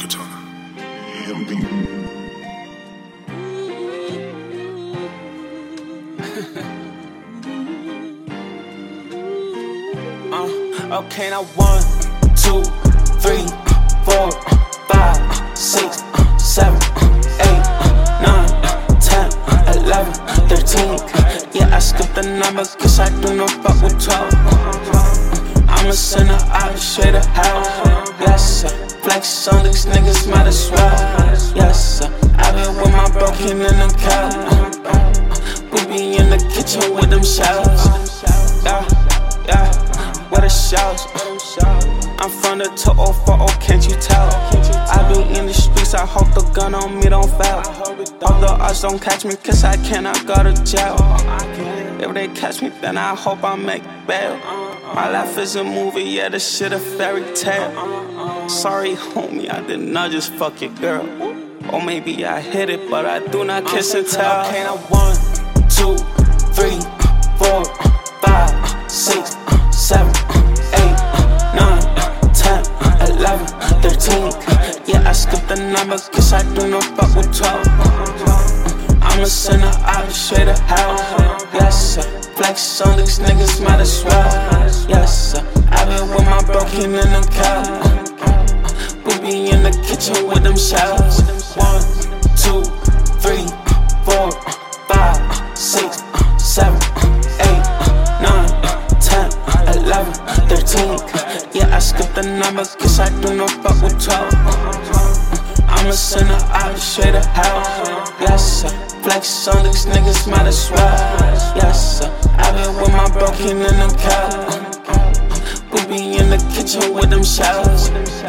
Katana. EMB. Okay, now 1, 2, 3, 4, 5, 6, 7, 8, 9, 10, 11, 13. Yeah, I skipped the number cause I do not fuck with 12. I'ma send her out straight to hell. Yes, sir. Flex on these niggas, might as well. Yes, sir. I been with my broken in the cow. We be in the kitchen with them shells. Yeah. Where the shells? I'm from the 204, can't you tell? I be in the streets, I hope the gun on me don't fail. Hope the odds don't catch me, cause I cannot go to jail. If they catch me, then I hope I make bail. My life is a movie, yeah, this shit a fairy tale. Sorry, homie, I did not just fuck your girl. Or maybe I hit it, but I do not kiss and tell. Okay, now 1, 2, 3, 4, 5, 6, 7, 8, 9, 10, 11, 13. Yeah, I skipped the number cause I do not fuck with 12. I'ma send her out straight to hell. Yes, sir. Flex on these niggas, might as well. Yes, sir. I been with my broken in the cow. We be in the kitchen with them shells. 1, 2, 3, 4, 5, 6, 7, 8, 9, 10, 11, 13. Yeah, I skipped the number cause I do not fuck with 12. I'ma send her out straight to hell. Yes, sir. Flex on these niggas, might as well. Yes, sir. I been with my broken in the cow. We be in the kitchen with them shells.